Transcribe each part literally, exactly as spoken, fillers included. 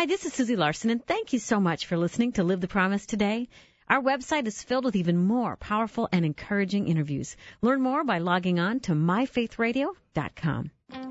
Hi, this is Susie Larson, and thank you so much for listening to Live the Promise today. Our website is filled with even more powerful and encouraging interviews. Learn more by logging on to my faith radio dot com.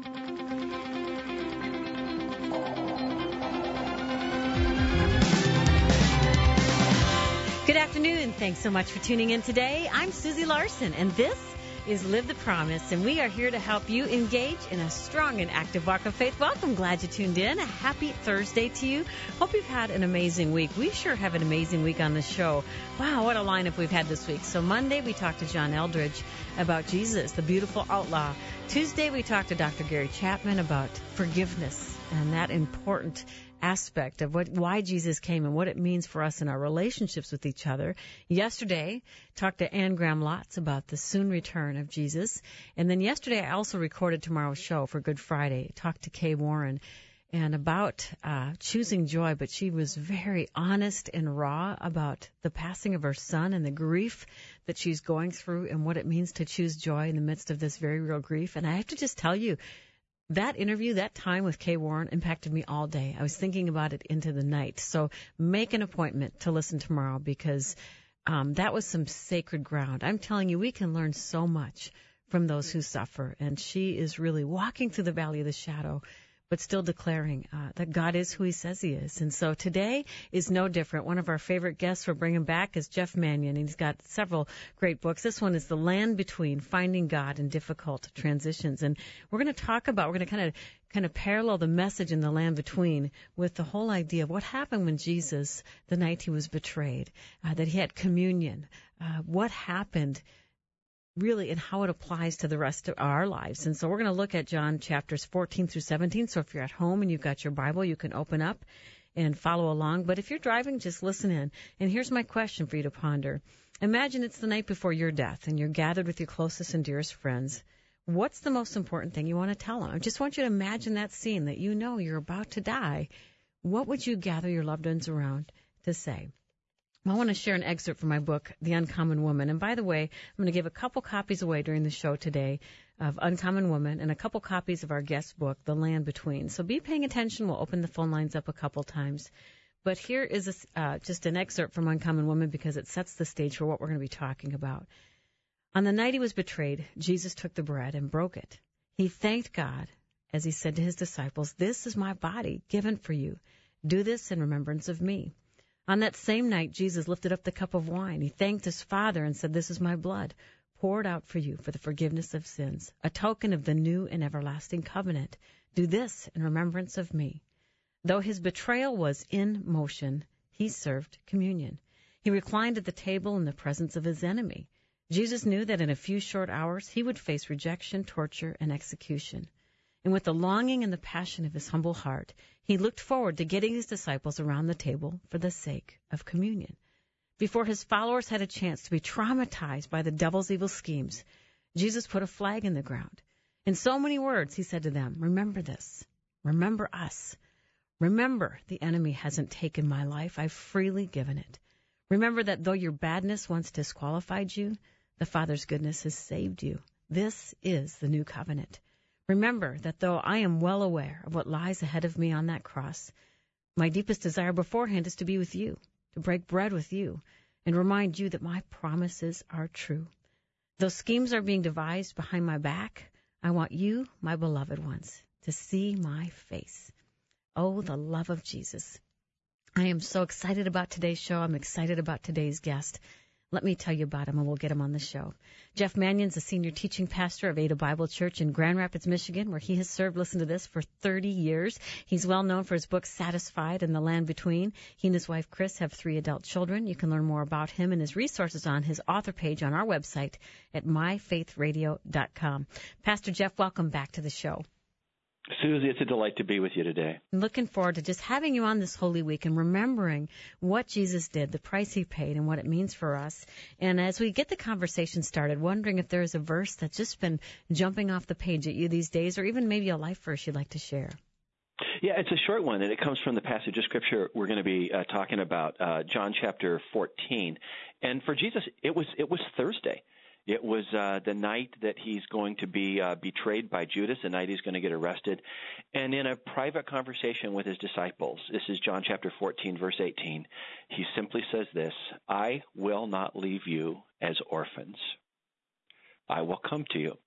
Good afternoon. Thanks so much for tuning in today. I'm Susie Larson, and this is Live the Promise, and we are here to help you engage in a strong and active walk of faith. Welcome. Glad you tuned in. A happy Thursday to you. Hope you've had an amazing week. We sure have an amazing week on the show. Wow, what a lineup we've had this week. So Monday, we talked to John Eldridge about Jesus, the beautiful outlaw. Tuesday, we talked to Doctor Gary Chapman about forgiveness and that important aspect of what why Jesus came and what it means for us in our relationships with each other. Yesterday, talked to Anne Graham Lotz about the soon return of Jesus. And then yesterday, I also recorded tomorrow's show for Good Friday, talked to Kay Warren and about uh, choosing joy, but she was very honest and raw about the passing of her son and the grief that she's going through and what it means to choose joy in the midst of this very real grief. And I have to just tell you, that interview, that time with Kay Warren impacted me all day. I was thinking about it into the night. So make an appointment to listen tomorrow because um, that was some sacred ground. I'm telling you, we can learn so much from those who suffer. And she is really walking through the valley of the shadow, but still declaring uh, that God is who he says he is. And so today is no different. One of our favorite guests we're bringing back is Jeff Manion, and he's got several great books. This one is The Land Between, Finding God in Difficult Transitions. And we're going to talk about, we're going to kind of kind of parallel the message in The Land Between with the whole idea of what happened when Jesus, the night he was betrayed, uh, that he had communion, uh, what happened really and how it applies to the rest of our lives. And so we're going to look at John chapters fourteen through seventeen. So if you're at home and you've got your Bible, you can open up and follow along. But if you're driving, just listen in. And here's my question for you to ponder. Imagine it's the night before your death and you're gathered with your closest and dearest friends. What's the most important thing you want to tell them? I just want you to imagine that scene that you know you're about to die. What would you gather your loved ones around to say? I want to share an excerpt from my book, The Uncommon Woman. And by the way, I'm going to give a couple copies away during the show today of Uncommon Woman and a couple copies of our guest book, The Land Between. So be paying attention. We'll open the phone lines up a couple times. But here is a, uh, just an excerpt from Uncommon Woman because it sets the stage for what we're going to be talking about. On the night he was betrayed, Jesus took the bread and broke it. He thanked God as he said to his disciples, "This is my body given for you. Do this in remembrance of me." On that same night, Jesus lifted up the cup of wine. He thanked his Father and said, "This is my blood, poured out for you for the forgiveness of sins, a token of the new and everlasting covenant. Do this in remembrance of me." Though his betrayal was in motion, he served communion. He reclined at the table in the presence of his enemy. Jesus knew that in a few short hours he would face rejection, torture, and execution. And with the longing and the passion of his humble heart, he looked forward to getting his disciples around the table for the sake of communion. Before his followers had a chance to be traumatized by the devil's evil schemes, Jesus put a flag in the ground. In so many words, he said to them, "Remember this. Remember us. Remember the enemy hasn't taken my life. I've freely given it. Remember that though your badness once disqualified you, the Father's goodness has saved you. This is the new covenant. Remember that though I am well aware of what lies ahead of me on that cross, my deepest desire beforehand is to be with you, to break bread with you, and remind you that my promises are true. Though schemes are being devised behind my back, I want you, my beloved ones, to see my face." Oh, the love of Jesus. I am so excited about today's show. I'm excited about today's guest. Let me tell you about him, and we'll get him on the show. Jeff Manion's a senior teaching pastor of Ada Bible Church in Grand Rapids, Michigan, where he has served, listen to this, for thirty years. He's well known for his book, Satisfied and The Land Between. He and his wife, Chris, have three adult children. You can learn more about him and his resources on his author page on our website at my faith radio dot com. Pastor Jeff, welcome back to the show. Susie, it's a delight to be with you today. I'm looking forward to just having you on this Holy Week and remembering what Jesus did, the price he paid, and what it means for us. And as we get the conversation started, wondering if there's a verse that's just been jumping off the page at you these days, or even maybe a life verse you'd like to share. Yeah, it's a short one, and it comes from the passage of Scripture we're going to be uh, talking about, uh, John chapter fourteen. And for Jesus, it was it was Thursday. It was uh, the night that he's going to be uh, betrayed by Judas, the night he's going to get arrested. And in a private conversation with his disciples, this is John chapter fourteen, verse eighteen, he simply says this, I will not leave you as orphans. I will come to you.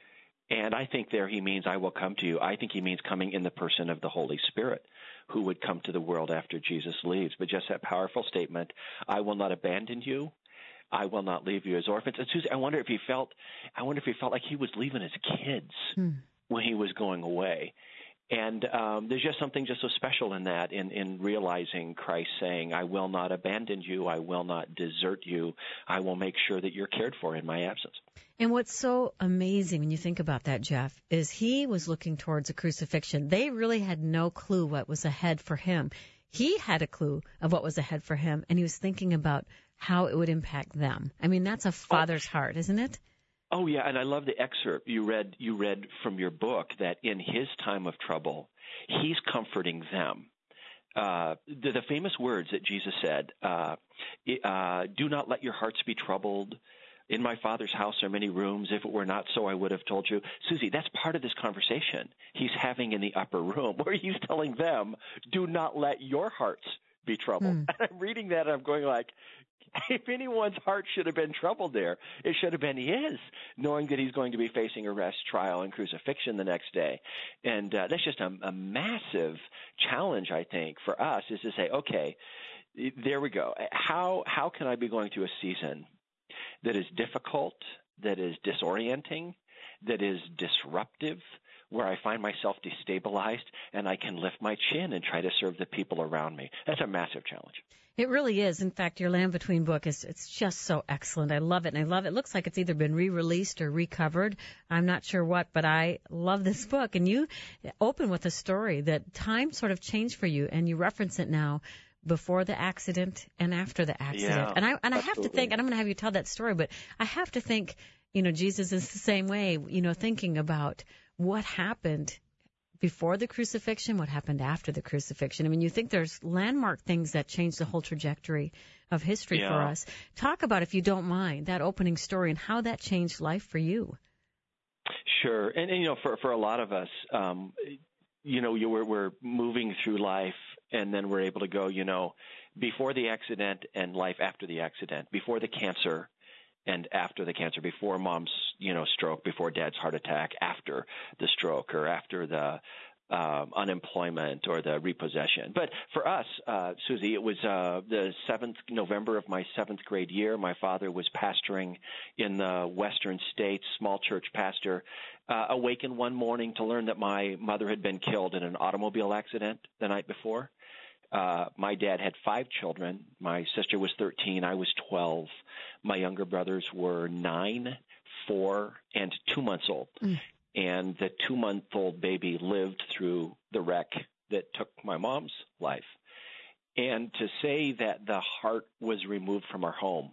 And I think there he means I will come to you. I think he means coming in the person of the Holy Spirit, who would come to the world after Jesus leaves. But just that powerful statement, I will not abandon you. I will not leave you as orphans. And Susie, I wonder if he felt, I wonder if he felt like he was leaving his kids hmm. when he was going away. And um, there's just something just so special in that, in, in realizing Christ saying, I will not abandon you, I will not desert you, I will make sure that you're cared for in my absence. And what's so amazing when you think about that, Jeff, is he was looking towards a crucifixion. They really had no clue what was ahead for him. He had a clue of what was ahead for him, and he was thinking about how it would impact them. I mean, that's a father's oh. heart, isn't it? Oh, yeah, and I love the excerpt you read you read from your book that in his time of trouble, he's comforting them. Uh, the, the famous words that Jesus said, uh, uh, do not let your hearts be troubled. In my Father's house are many rooms. If it were not so, I would have told you. Susie, that's part of this conversation he's having in the upper room where he's telling them, do not let your hearts be troubled. Mm. And I'm reading that and I'm going like, if anyone's heart should have been troubled there, it should have been his, knowing that he's going to be facing arrest, trial, and crucifixion the next day. And uh, that's just a, a massive challenge, I think, for us, is to say, okay, there we go. How how can I be going through a season that is difficult, that is disorienting, that is disruptive, where I find myself destabilized, and I can lift my chin and try to serve the people around me? That's a massive challenge. It really is. In fact, your Land Between book is it's just so excellent. I love it, and I love it. It looks like it's either been re-released or recovered. I'm not sure what, but I love this book. And you open with a story that time sort of changed for you, and you reference it now before the accident and after the accident. Yeah, and I and I absolutely. have to think, and I'm going to have you tell that story, but I have to think, you know, Jesus is the same way, you know, thinking about what happened before the crucifixion, what happened after the crucifixion. I mean, you think there's landmark things that changed the whole trajectory of history yeah. for us. Talk about, if you don't mind, that opening story and how that changed life for you. Sure. And, and you know, for, for a lot of us, um, you know, you, we're, we're moving through life, and then we're able to go, you know, before the accident and life after the accident, before the cancer and after the cancer, before mom's, you know, stroke, before dad's heart attack, after the stroke, or after the um, unemployment or the repossession. But for us, uh, Susie, it was uh, the seventh November of my seventh grade year. My father was pastoring in the western states, small church pastor, uh, awakened one morning to learn that my mother had been killed in an automobile accident the night before. Uh, my dad had five children. My sister was thirteen. I was twelve. My younger brothers were nine, four, and two months old. Mm. And the two-month-old baby lived through the wreck that took my mom's life. And to say that the heart was removed from our home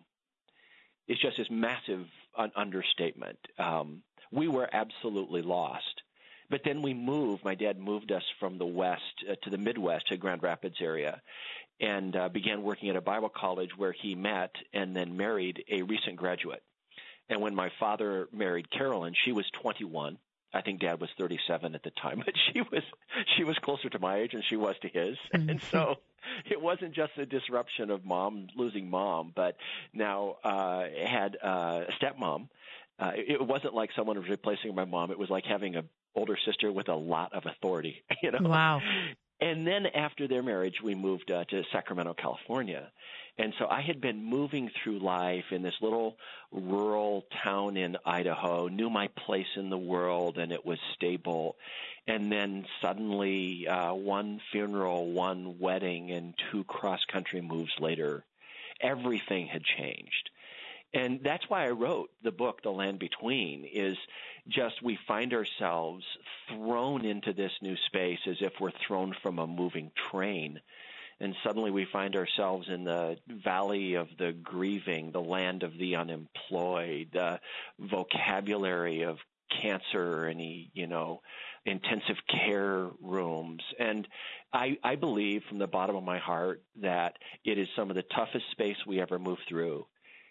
is just this massive un- understatement. Um, we were absolutely lost. But then we moved. My dad moved us from the west uh, to the Midwest, to Grand Rapids area, and uh, began working at a Bible college where he met and then married a recent graduate. And when my father married Carolyn, she was twenty-one. I think Dad was thirty-seven at the time, but she was she was closer to my age than she was to his. Mm-hmm. And so it wasn't just a disruption of mom losing mom, but now uh, had uh, a stepmom. Uh, it wasn't like someone was replacing my mom. It was like having a older sister with a lot of authority, you know. Wow. And then after their marriage, we moved uh, to Sacramento, California. And so I had been moving through life in this little rural town in Idaho, knew my place in the world, and it was stable. And then suddenly uh, one funeral, one wedding, and two cross-country moves later, everything had changed. And that's why I wrote the book, The Land Between, is just we find ourselves thrown into this new space as if we're thrown from a moving train. And suddenly we find ourselves in the valley of the grieving, the land of the unemployed, the vocabulary of cancer and, you know, intensive care rooms. And I, I believe from the bottom of my heart that it is some of the toughest space we ever move through.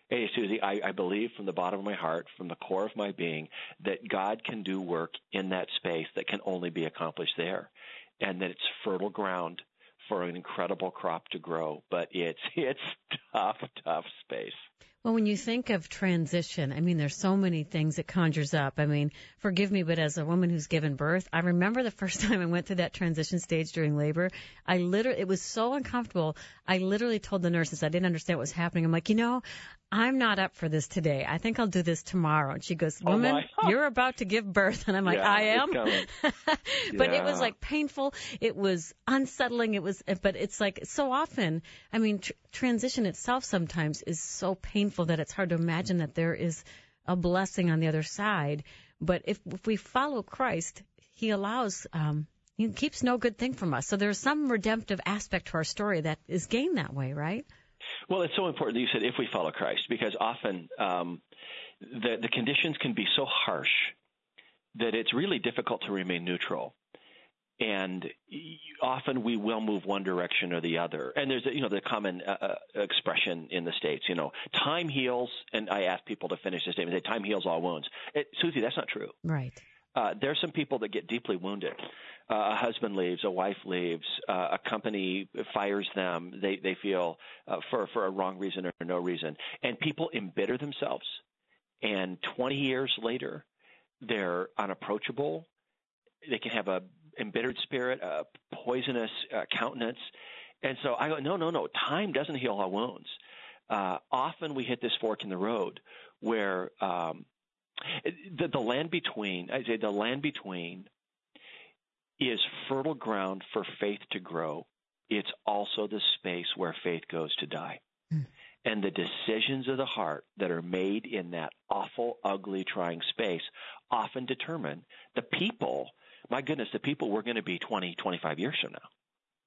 Hey, Susie, I, I believe from the bottom of my heart, from the core of my being, that God can do work in that space that can only be accomplished there, and that it's fertile ground for an incredible crop to grow. But it's it's tough, tough space. Well, when you think of transition, I mean, there's so many things it conjures up. I mean, forgive me, but as a woman who's given birth, I remember the first time I went through that transition stage during labor. I literally, it was so uncomfortable. I literally told the nurses I didn't understand what was happening. I'm like, you know, I'm not up for this today. I think I'll do this tomorrow. And she goes, woman, oh you're about to give birth. And I'm like, yeah, I am. But yeah. it was like painful. It was unsettling. It was, but it's like so often, I mean, tr- transition itself sometimes is so painful that it's hard to imagine that there is a blessing on the other side. But if, if we follow Christ, he allows, um, he keeps no good thing from us. So there's some redemptive aspect to our story that is gained that way, right? Well, it's so important that you said if we follow Christ, because often um, the, the conditions can be so harsh that it's really difficult to remain neutral. And often we will move one direction or the other. And there's, you know, the common uh, expression in the States, you know, time heals. And I ask people to finish this statement, say, time heals all wounds. It, Susie, that's not true. Right. Uh, there's some people that get deeply wounded. Uh, a husband leaves, a wife leaves, uh, a company fires them. They they feel uh, for for a wrong reason or no reason, and people embitter themselves. And twenty years later, they're unapproachable. They can have a embittered spirit, a poisonous uh, countenance. And so I go, no, no, no. Time doesn't heal all wounds. Uh, often we hit this fork in the road where um, the, the land between, I say the land between is fertile ground for faith to grow. It's also the space where faith goes to die. Mm. And the decisions of the heart that are made in that awful, ugly, trying space often determine the people, my goodness, the people we're going to be twenty, twenty-five years from now.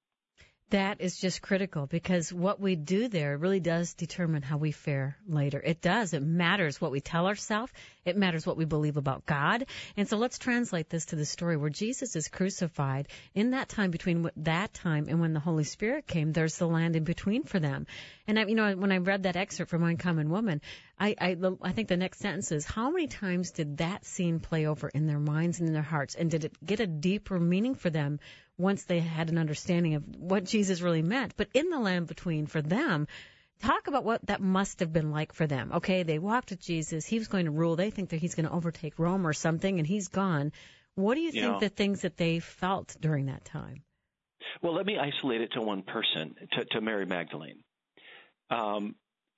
That is just critical, because what we do there really does determine how we fare later. It does. It matters what we tell ourselves. It matters what we believe about God. And so let's translate this to the story where Jesus is crucified. In that time between that time and when the Holy Spirit came, there's the land in between for them. And I, you know, when I read that excerpt from Uncommon Woman, I, I, I think the next sentence is, how many times did that scene play over in their minds and in their hearts? And did it get a deeper meaning for them once they had an understanding of what Jesus really meant? But in the land between, for them, talk about what that must have been like for them. Okay, they walked with Jesus. He was going to rule. They think that he's going to overtake Rome or something, and he's gone. What do you think Yeah. the things that they felt during that time? Well, let me isolate it to one person, to, to Mary Magdalene. Um,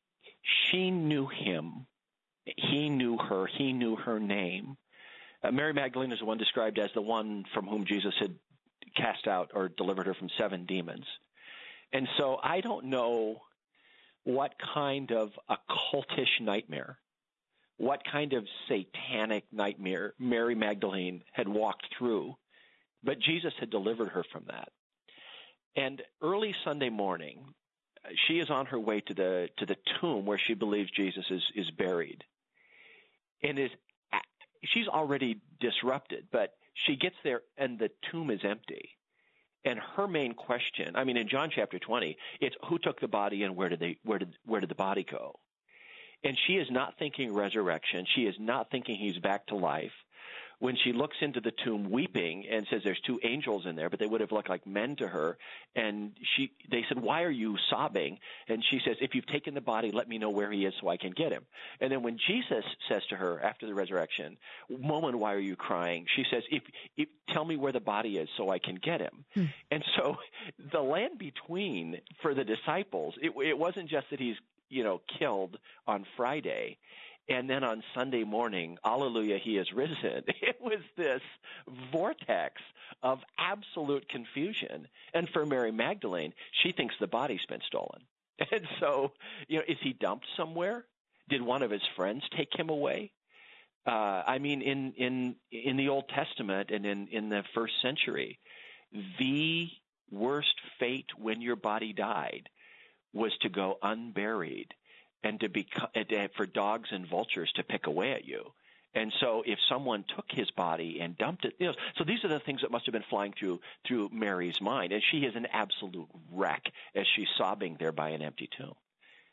she knew him. He knew her. He knew her name. Uh, Mary Magdalene is the one described as the one from whom Jesus had cast out or delivered her from seven demons. And so I don't know what kind of occultish nightmare, what kind of satanic nightmare Mary Magdalene had walked through, but Jesus had delivered her from that. And early Sunday morning, she is on her way to the to the tomb where she believes Jesus is, is buried. And is she's already disrupted, but she gets there and the tomb is empty. And her main question, I mean, in John chapter twenty, it's who took the body and where did they where did where did the body go? And she is not thinking resurrection. She is not thinking he's back to life. When she looks into the tomb weeping and says there's two angels in there, but they would have looked like men to her. And she, they said, why are you sobbing? And she says, if you've taken the body, let me know where he is so I can get him. And then when Jesus says to her after the resurrection, woman, why are you crying? She says, if, if tell me where the body is so I can get him. Hmm. And so the land between for the disciples, it, it wasn't just that he's, you know, killed on Friday. And then on Sunday morning, hallelujah, he is risen. It was this vortex of absolute confusion. And for Mary Magdalene, she thinks the body's been stolen. And so, you know, is he dumped somewhere? Did one of his friends take him away? Uh, I mean, in, in, in the Old Testament and in, in the first century, the worst fate when your body died was to go unburied. And to be for dogs and vultures to pick away at you. And so if someone took his body and dumped it, you know, so these are the things that must have been flying through through Mary's mind. And she is an absolute wreck as she's sobbing there by an empty tomb.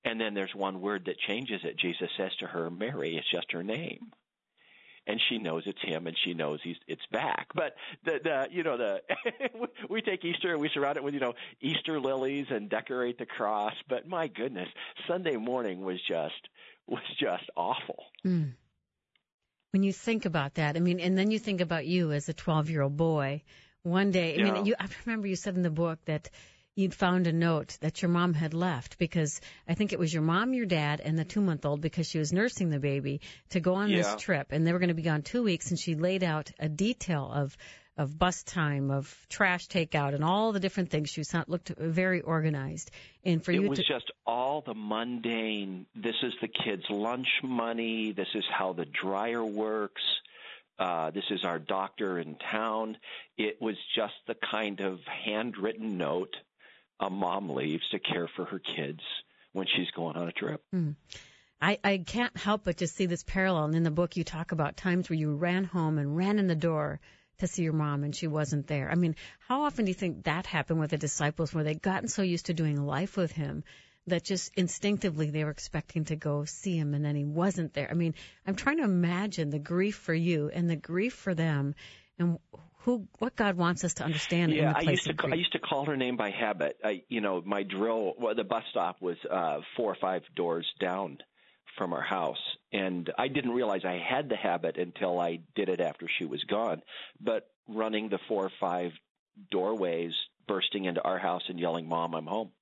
And then there's one word that changes it. Jesus says to her, Mary. It's just her name. And she knows it's him, and she knows he's it's back. But the, the you know the we take Easter and we surround it with you know Easter lilies and decorate the cross. But my goodness, Sunday morning was just was just awful. Mm. When you think about that, I mean, and then you think about you as a twelve-year-old boy. One day, I yeah. mean, you, I remember you said in the book that you'd found a note that your mom had left because I think it was your mom, your dad, and the two-month-old because she was nursing the baby to go on yeah. this trip. And they were going to be gone two weeks, and she laid out a detail of of bus time, of trash takeout, and all the different things. She was, looked very organized. And for it you was to, just all the mundane, this is the kids' lunch money, this is how the dryer works, uh, this is our doctor in town. It was just the kind of handwritten note a mom leaves to care for her kids when she's going on a trip. Mm. I, I can't help but just see this parallel. And in the book, you talk about times where you ran home and ran in the door to see your mom and she wasn't there. I mean, how often do you think that happened with the disciples where they'd gotten so used to doing life with him that just instinctively they were expecting to go see him and then he wasn't there? I mean, I'm trying to imagine the grief for you and the grief for them and who, what God wants us to understand yeah, in the place I used to of call, grief. I used to call her name by habit. I, you know, my drill, well, the bus stop was uh, four or five doors down from our house, and I didn't realize I had the habit until I did it after she was gone. But running the four or five doorways, bursting into our house and yelling, "Mom, I'm home,"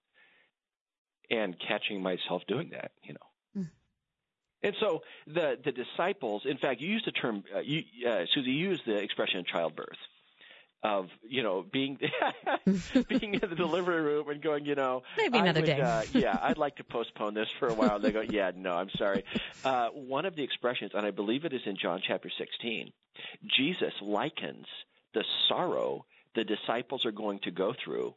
and catching myself doing that, you know. Mm. And so the the disciples, in fact, you used the term, uh, you, uh, Susie, you used the expression childbirth. Of, you know, being being in the delivery room and going, you know, maybe another I would, day. uh, yeah, I'd like to postpone this for a while. And they go, yeah, no, I'm sorry. Uh, one of the expressions, and I believe it is in John chapter sixteen, Jesus likens the sorrow the disciples are going to go through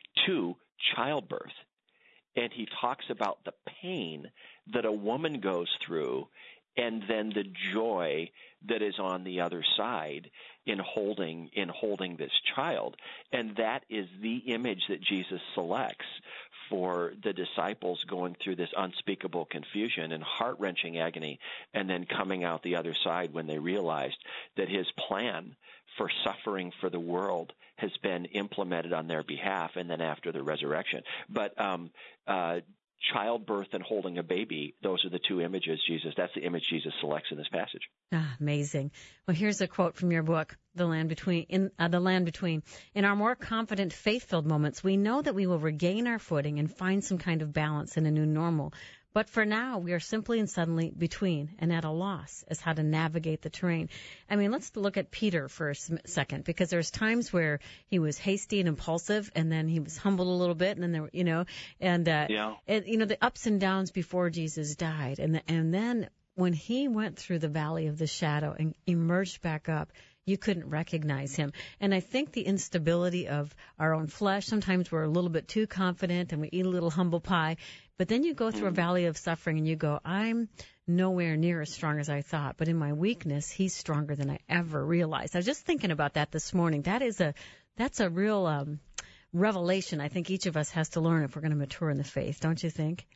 to childbirth. And he talks about the pain that a woman goes through and then the joy that is on the other side in holding in holding this child. And that is the image that Jesus selects for the disciples going through this unspeakable confusion and heart-wrenching agony and then coming out the other side when they realized that his plan for suffering for the world has been implemented on their behalf and then after the resurrection. But um, uh, childbirth and holding a baby, those are the two images Jesus, that's the image Jesus selects in this passage. Ah, amazing. Well, here's a quote from your book, The Land Between. In uh, The Land Between. In our more confident, faith-filled moments, we know that we will regain our footing and find some kind of balance in a new normal. But for now, we are simply and suddenly between and at a loss as how to navigate the terrain. I mean, let's look at Peter for a second, because there's times where he was hasty and impulsive, and then he was humbled a little bit, and then there, were, you know, and uh, yeah. and, you know, the ups and downs before Jesus died, and the, and then when he went through the valley of the shadow and emerged back up, you couldn't recognize him. And I think the instability of our own flesh, sometimes we're a little bit too confident and we eat a little humble pie. But then you go through a valley of suffering and you go, I'm nowhere near as strong as I thought. But in my weakness, he's stronger than I ever realized. I was just thinking about that this morning. That is a, that's a real um, revelation I think each of us has to learn if we're going to mature in the faith, don't you think?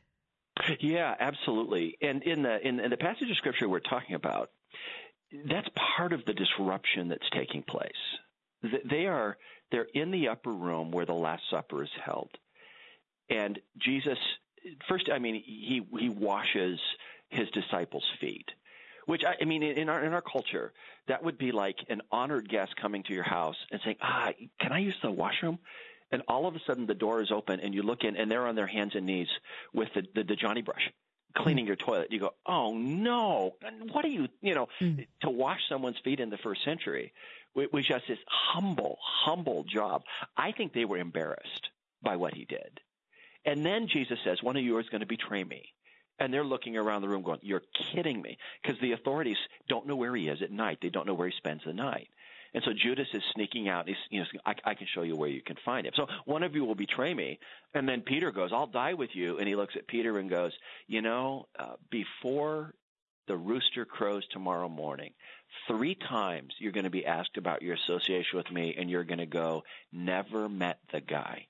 Yeah, absolutely. And in the in, in the passage of Scripture we're talking about, that's part of the disruption that's taking place. They are they're in the upper room where the Last Supper is held, and Jesus first. I mean, he he washes his disciples' feet, which I, I mean, in our in our culture, that would be like an honored guest coming to your house and saying, "Ah, can I use the washroom?" And all of a sudden, the door is open, and you look in, and they're on their hands and knees with the the, the Johnny brush, cleaning your toilet. You go, oh, no, what are you, you know, mm. to wash someone's feet in the first century was just this humble, humble job. I think they were embarrassed by what he did. And then Jesus says, one of you is going to betray me. And they're looking around the room going, you're kidding me, because the authorities don't know where he is at night. They don't know where he spends the night. And so Judas is sneaking out. He's, you know, I, I can show you where you can find him. So one of you will betray me. And then Peter goes, I'll die with you. And he looks at Peter and goes, you know, uh, before the rooster crows tomorrow morning, three times you're going to be asked about your association with me, and you're going to go, never met the guy.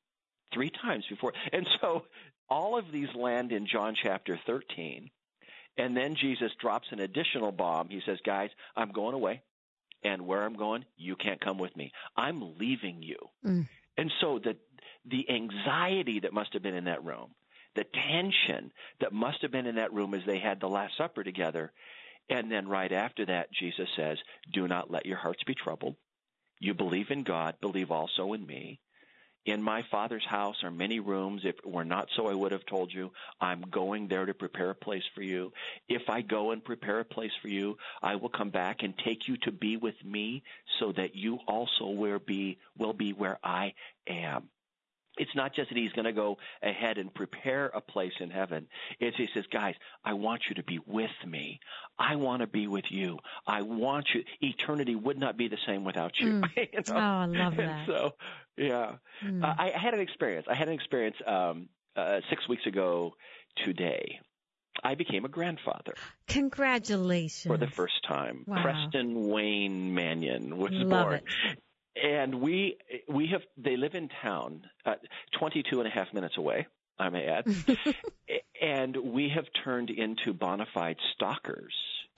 three times before. And so all of these land in John chapter thirteen. And then Jesus drops an additional bomb. He says, guys, I'm going away. And where I'm going, you can't come with me. I'm leaving you. Mm. And so the the anxiety that must have been in that room, the tension that must have been in that room as they had the Last Supper together. And then right after that, Jesus says, do not let your hearts be troubled. You believe in God, believe also in me. In my Father's house are many rooms. If it were not so, I would have told you. I'm going there to prepare a place for you. If I go and prepare a place for you, I will come back and take you to be with me so that you also will be, will be where I am. It's not just that he's going to go ahead and prepare a place in heaven. It's he says, guys, I want you to be with me. I want to be with you. I want you. Eternity would not be the same without you. Mm. you know? Oh, I love that. And so, yeah. Mm. Uh, I, I had an experience. I had an experience um, uh, six weeks ago today. I became a grandfather. Congratulations. For the first time. Wow. Preston Wayne Mannion was love born. It. And we we have they live in town, uh, twenty-two and a half minutes away, I may add, and we have turned into bona fide stalkers.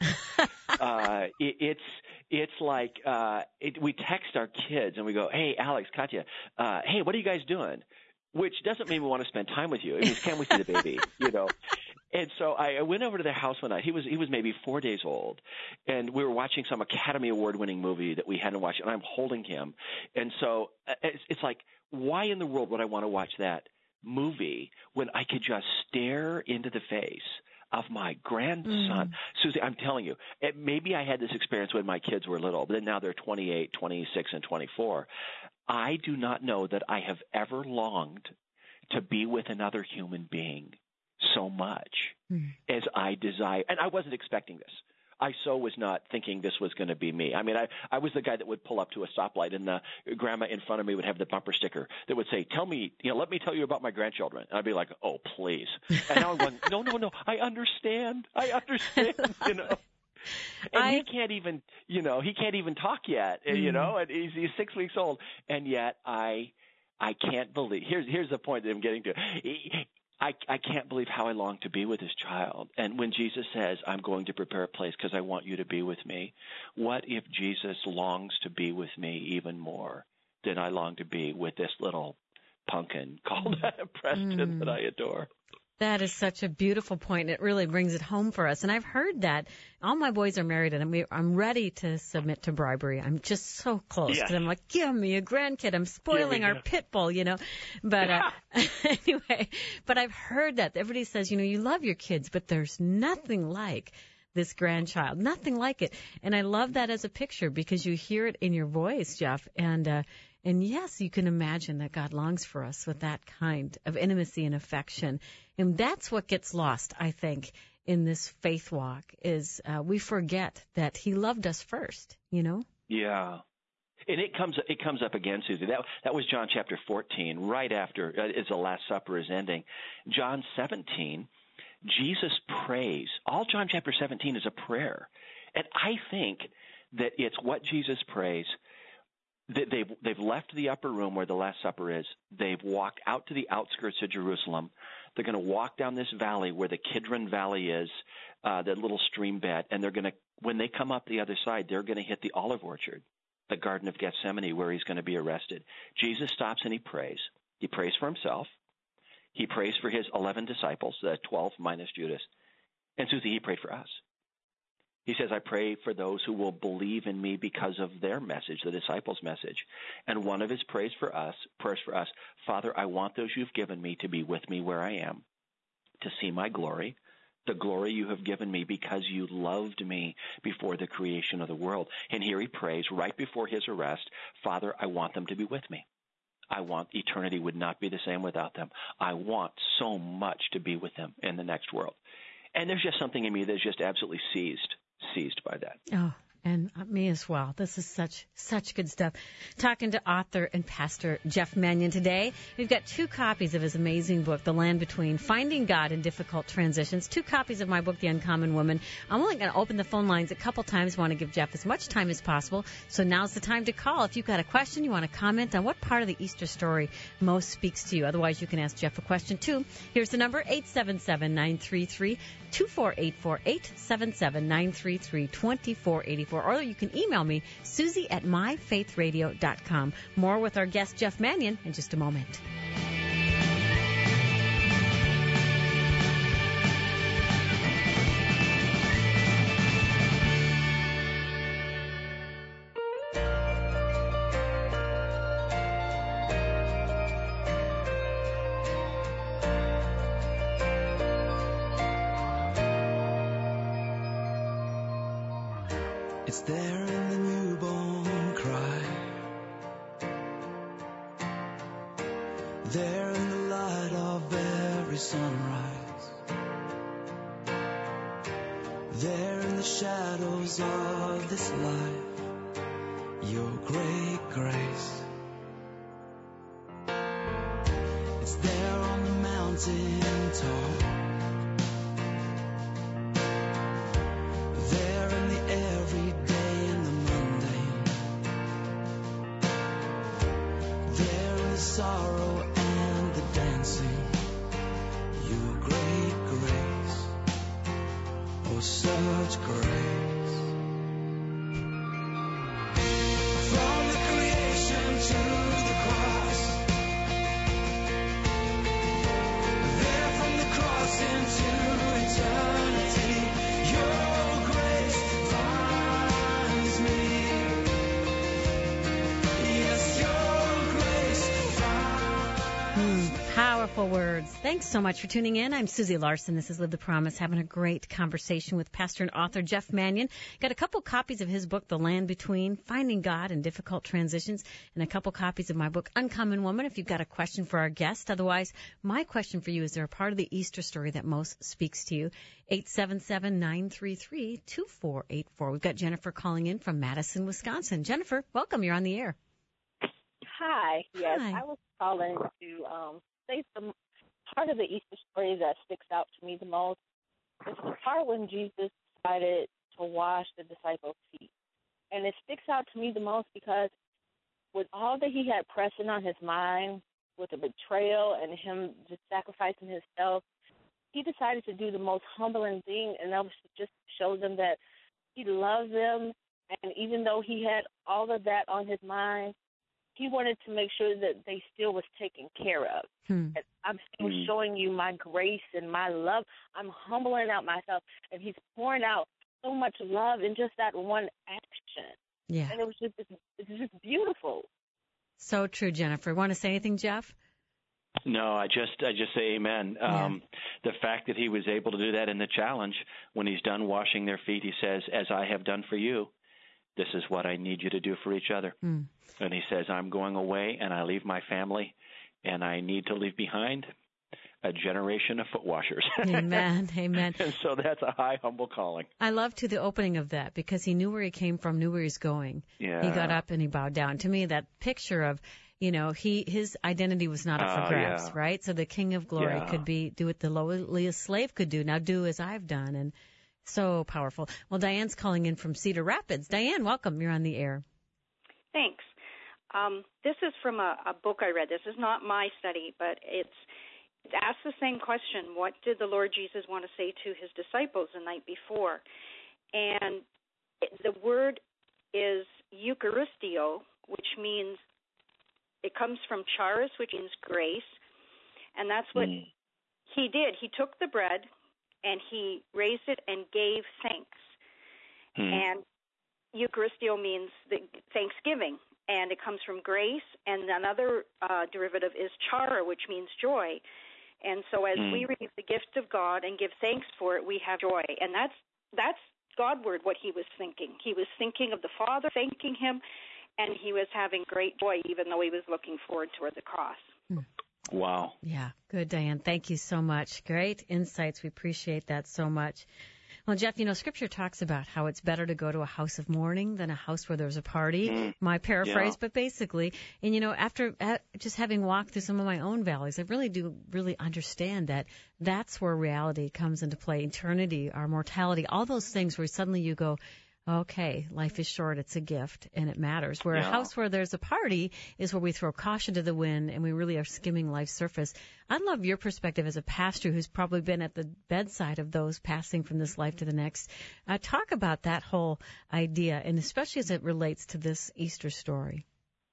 uh, it, it's it's like uh, it, we text our kids and we go, "Hey, Alex, Katya, uh, hey, what are you guys doing?" Which doesn't mean we want to spend time with you. It means, can we see the baby? You know. And so I went over to their house one night. He was he was maybe four days old, and we were watching some Academy Award-winning movie that we hadn't watched, and I'm holding him. And so it's, it's like, why in the world would I want to watch that movie when I could just stare into the face of my grandson? Mm. Susie, I'm telling you, it, maybe I had this experience when my kids were little, but then now they're twenty-eight, twenty-six, and twenty-four. I do not know that I have ever longed to be with another human being so much mm. as I desire. And I wasn't expecting this. I so was not thinking this was going to be me. I mean, I, I was the guy that would pull up to a stoplight, and the grandma in front of me would have the bumper sticker that would say, tell me, you know, let me tell you about my grandchildren. And I'd be like, oh, please. And now I'm going, no, no, no, I understand. I understand, you know. And I, he can't even, you know, he can't even talk yet, mm. you know, and he's, he's six weeks old. And yet I, I can't believe, here's, here's the point that I'm getting to. He, I, I can't believe how I long to be with this child. And when Jesus says, I'm going to prepare a place because I want you to be with me, what if Jesus longs to be with me even more than I long to be with this little pumpkin called Preston mm. that I adore? That is such a beautiful point. It really brings it home for us. And I've heard that all my boys are married, and I'm, I'm ready to submit to bribery. I'm just so close. Because yeah. I'm like, give me a grandkid. I'm spoiling our pit bull, you know. But uh, anyway, but I've heard that. Everybody says, you know, you love your kids, but there's nothing like this grandchild. Nothing like it. And I love that as a picture because you hear it in your voice, Jeff. And uh, And yes, you can imagine that God longs for us with that kind of intimacy and affection. And that's what gets lost, I think, in this faith walk is uh, we forget that he loved us first, you know? Yeah. And it comes it comes up again, Susie. That that was John chapter fourteen, right after uh, as the Last Supper is ending. John seventeen, Jesus prays. All John chapter seventeen is a prayer. And I think that it's what Jesus prays. They've they've left the upper room where the Last Supper is. They've walked out to the outskirts of Jerusalem. They're going to walk down this valley where the Kidron Valley is, uh, that little stream bed, and they're going to, when they come up the other side, they're going to hit the olive orchard, the Garden of Gethsemane, where he's going to be arrested. Jesus stops and he prays. He prays for himself. He prays for his eleven disciples, the twelve minus Judas. And Susie, he prayed for us. He says, I pray for those who will believe in me because of their message, the disciples' message. And one of his prayers for us, prayers for us, Father, I want those you've given me to be with me where I am, to see my glory, the glory you have given me because you loved me before the creation of the world. And here he prays right before his arrest, Father, I want them to be with me. I want eternity would not be the same without them. I want so much to be with them in the next world. And there's just something in me that's just absolutely seized. seized by that. Oh, And me as well. This is such, such good stuff. Talking to author and pastor Jeff Manion today. We've got two copies of his amazing book, The Land Between, Finding God in Difficult Transitions. Two copies of my book, The Uncommon Woman. I'm only going to open the phone lines a couple times. I want to give Jeff as much time as possible. So now's the time to call. If you've got a question, you want to comment on what part of the Easter story most speaks to you. Otherwise, you can ask Jeff a question too. Here's the number, eight seven seven, nine three three, two four eight four, eight seven seven, nine three three, two four eight four. Or you can email me, Susie at my faith radio dot com. More with our guest, Jeff Manion, in just a moment. It's there in the newborn cry, there in the light of every sunrise, there in the shadows of this life, your great grace. It's there on the mountain top, sorrow and the dancing, your great grace, oh such grace. From the creation to the cross, there from the cross into eternity, your grace finds me. Yes, your Powerful words. Thanks so much for tuning in. I'm Susie Larson. This is Live the Promise, having a great conversation with pastor and author Jeff Manion. Got a couple copies of his book, The Land Between, Finding God in Difficult Transitions, and a couple copies of my book, Uncommon Woman, if you've got a question for our guest. Otherwise, my question for you, is there a part of the Easter story that most speaks to you? eight seven seven, nine three three, two four eight four. We've got Jennifer calling in from Madison, Wisconsin. Jennifer, welcome. You're on the air. Hi. Yes, Hi. I was calling to um, say some part of the Easter story that sticks out to me the most. It's the part when Jesus decided to wash the disciples' feet. And it sticks out to me the most because with all that he had pressing on his mind, with the betrayal and him just sacrificing himself, he decided to do the most humbling thing, and that was to just show them that he loved them. And even though he had all of that on his mind, he wanted to make sure that they still was taken care of. Hmm. I'm still hmm. showing you my grace and my love. I'm humbling out myself, and he's pouring out so much love in just that one action. Yeah. And it was just, it's just beautiful. So true, Jennifer. Want to say anything, Jeff? No, I just I just say amen. Yeah. Um, the fact that he was able to do that in the challenge, when he's done washing their feet, he says, as I have done for you, this is what I need you to do for each other. Mm. And he says, I'm going away, and I leave my family, and I need to leave behind a generation of foot washers. Amen, amen. And so that's a high, humble calling. I love, to the opening of that, because he knew where he came from, knew where he's going. Yeah. He got up and he bowed down. To me, that picture of, you know, he his identity was not up for uh, grabs, yeah. right? So the King of Glory yeah. could be, do what the lowliest slave could do. Now do as I've done. And so powerful. Well, Diane's calling in from Cedar Rapids. Diane, welcome. You're on the air. Thanks. Um, this is from a, a book I read. This is not my study, but it's it asks the same question. What did the Lord Jesus want to say to his disciples the night before? And it, the word is Eucharistio, which means, it comes from charis, which means grace. And that's what mm. he did. He took the bread and he raised it and gave thanks. Mm. And Eucharistio means the thanksgiving. And it comes from grace, and another uh, derivative is chara, which means joy. And so as mm. we receive the gift of God and give thanks for it, we have joy. And that's that's Godward, what he was thinking. He was thinking of the Father, thanking him, and he was having great joy, even though he was looking forward toward the cross. Mm. Wow. Yeah, good, Diane. Thank you so much. Great insights. We appreciate that so much. Well, Jeff, you know, Scripture talks about how it's better to go to a house of mourning than a house where there's a party. Mm. My paraphrase, yeah. But basically, and you know, after uh, just having walked through some of my own valleys, I really do really understand that that's where reality comes into play. Eternity, our mortality, all those things where suddenly you go, okay, life is short, it's a gift, and it matters. Where yeah. a house where there's a party is where we throw caution to the wind and we really are skimming life's surface. I'd love your perspective as a pastor who's probably been at the bedside of those passing from this life to the next. Uh, talk about that whole idea, and especially as it relates to this Easter story.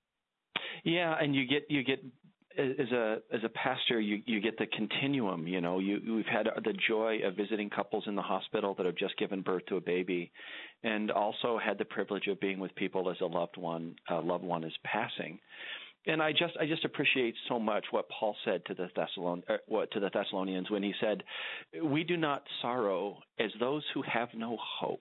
Yeah, and you get you get as a as a pastor, you you get the continuum. You know, you we've had the joy of visiting couples in the hospital that have just given birth to a baby, and also had the privilege of being with people as a loved one a loved one is passing. And I just I just appreciate so much what Paul said to the Thessalon uh, what to the Thessalonians when he said, "We do not sorrow as those who have no hope."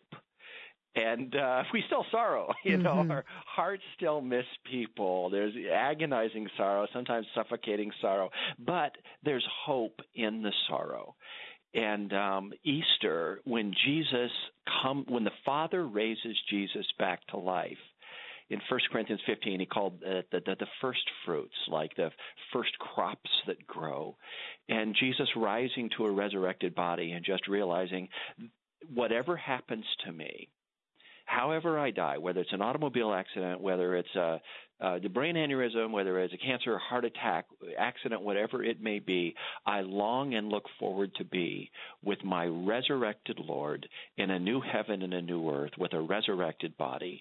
And uh, we still sorrow, you know, mm-hmm. Our hearts still miss people. There's agonizing sorrow, sometimes suffocating sorrow, but there's hope in the sorrow. And um, Easter, when Jesus come, when the Father raises Jesus back to life, in First Corinthians fifteen, he called uh, the, the, the first fruits, like the first crops that grow. And Jesus rising to a resurrected body and just realizing, whatever happens to me, however I die, whether it's an automobile accident, whether it's a, a brain aneurysm, whether it's a cancer or heart attack accident, whatever it may be, I long and look forward to be with my resurrected Lord in a new heaven and a new earth with a resurrected body.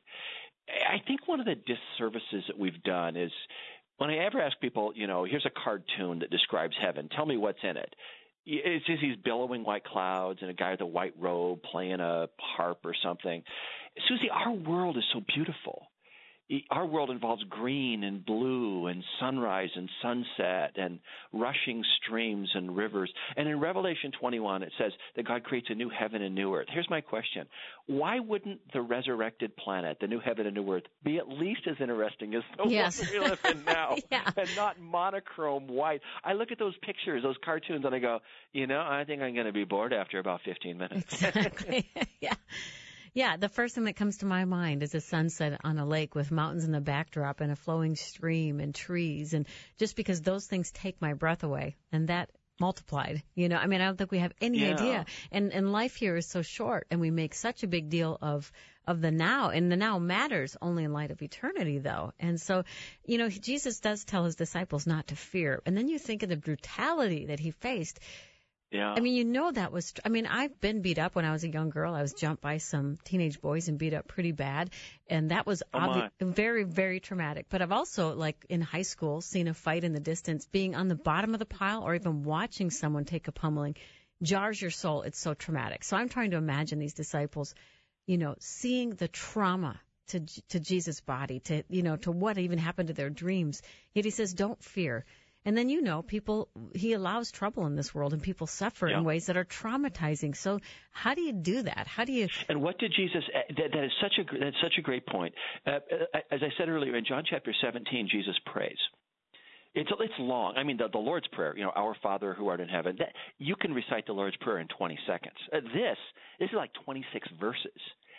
I think one of the disservices that we've done is when I ever ask people, you know, here's a cartoon that describes heaven. Tell me what's in it. It's just these billowing white clouds and a guy with a white robe playing a harp or something. Susie, our world is so beautiful. Our world involves green and blue and sunrise and sunset and rushing streams and rivers. And in Revelation twenty-one, it says that God creates a new heaven and new earth. Here's my question. Why wouldn't the resurrected planet, the new heaven and new earth, be at least as interesting as the yes. one we live in now yeah. and not monochrome white? I look at those pictures, those cartoons, and I go, you know, I think I'm going to be bored after about fifteen minutes. Exactly. yeah. Yeah, the first thing that comes to my mind is a sunset on a lake with mountains in the backdrop and a flowing stream and trees. And just because those things take my breath away, and that multiplied, you know, I mean, I don't think we have any yeah. idea. And, and life here is so short, and we make such a big deal of, of the now. And the now matters only in light of eternity, though. And so, you know, Jesus does tell his disciples not to fear. And then you think of the brutality that he faced. Yeah. I mean, you know that was, I mean, I've been beat up when I was a young girl. I was jumped by some teenage boys and beat up pretty bad. And that was oh obvi- very, very traumatic. But I've also, like in high school, seen a fight in the distance. Being on the bottom of the pile or even watching someone take a pummeling jars your soul. It's so traumatic. So I'm trying to imagine these disciples, you know, seeing the trauma to to Jesus' body, to, you know, to what even happened to their dreams. Yet he says, don't fear. And then, you know, people, he allows trouble in this world and people suffer yeah. in ways that are traumatizing. So how do you do that? How do you? And what did Jesus, that, that is such a, that's such a great point. Uh, as I said earlier, in John chapter seventeen, Jesus prays. It's, it's long. I mean, the, the Lord's Prayer, you know, our Father who art in heaven, that, you can recite the Lord's Prayer in twenty seconds. Uh, this, this is like twenty-six verses.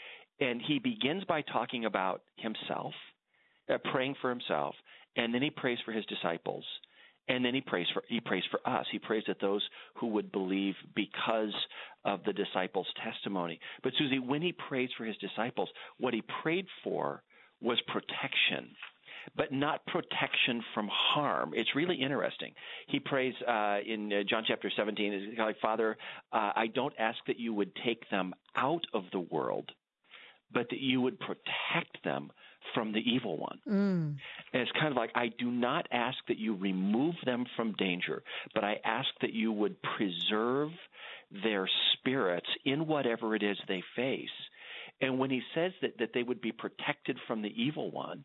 And he begins by talking about himself, uh, praying for himself, and then he prays for his disciples. And then he prays for he prays for us. He prays that those who would believe because of the disciples' testimony. But Susie, when he prays for his disciples, what he prayed for was protection, but not protection from harm. It's really interesting. He prays uh, in uh, John chapter seventeen, is like, Father, uh, I don't ask that you would take them out of the world, but that you would protect them from the evil one. Mm. And it's kind of like, I do not ask that you remove them from danger, but I ask that you would preserve their spirits in whatever it is they face. And when he says that, that they would be protected from the evil one,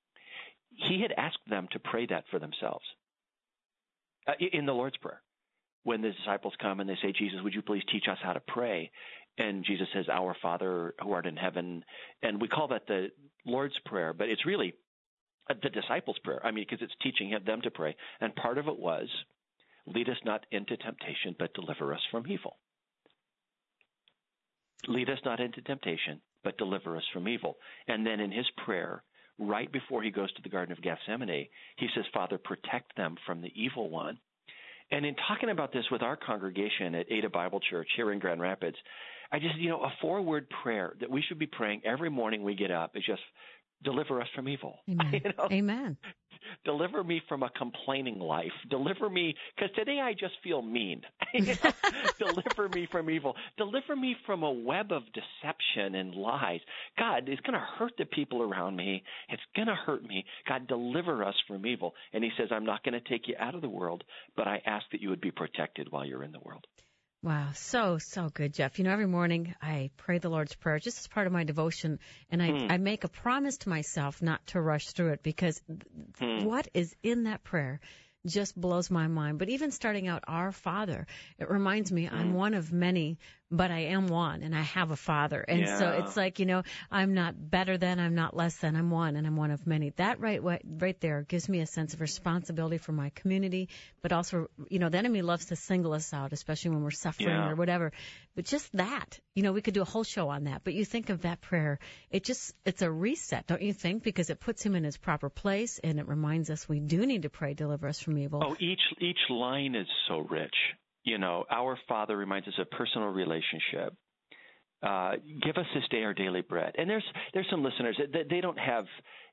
he had asked them to pray that for themselves uh, in the Lord's Prayer. When the disciples come and they say, Jesus, would you please teach us how to pray? And Jesus says, our Father who art in heaven. And we call that the Lord's Prayer, but it's really the disciples' prayer. I mean, because it's teaching them to pray. And part of it was, lead us not into temptation, but deliver us from evil. lead us not into temptation, but deliver us from evil. And then in his prayer, right before he goes to the Garden of Gethsemane, he says, Father, protect them from the evil one. And in talking about this with our congregation at Ada Bible Church here in Grand Rapids, I just, you know, a four-word prayer that we should be praying every morning we get up is just, deliver us from evil. Amen. You know? Amen. Deliver me from a complaining life. Deliver me, because today I just feel mean. You know? Deliver me from evil. Deliver me from a web of deception and lies. God, it's going to hurt the people around me. It's going to hurt me. God, deliver us from evil. And he says, I'm not going to take you out of the world, but I ask that you would be protected while you're in the world. Wow, so, so good, Jeff. You know, every morning I pray the Lord's Prayer just as part of my devotion, and I, mm. I make a promise to myself not to rush through it, because mm. what is in that prayer just blows my mind. But even starting out, Our Father, it reminds me mm. I'm one of many, but I am one, and I have a Father. And yeah. so it's like, you know, I'm not better than, I'm not less than, I'm one, and I'm one of many. That right right there gives me a sense of responsibility for my community, but also, you know, the enemy loves to single us out, especially when we're suffering yeah. or whatever. But just that, you know, we could do a whole show on that. But you think of that prayer, it just, it's a reset, don't you think? Because it puts him in his proper place, and it reminds us we do need to pray, deliver us from evil. Oh, each each line is so rich. You know, Our Father reminds us of personal relationship. Uh, give us this day our daily bread. And there's there's some listeners that they don't have,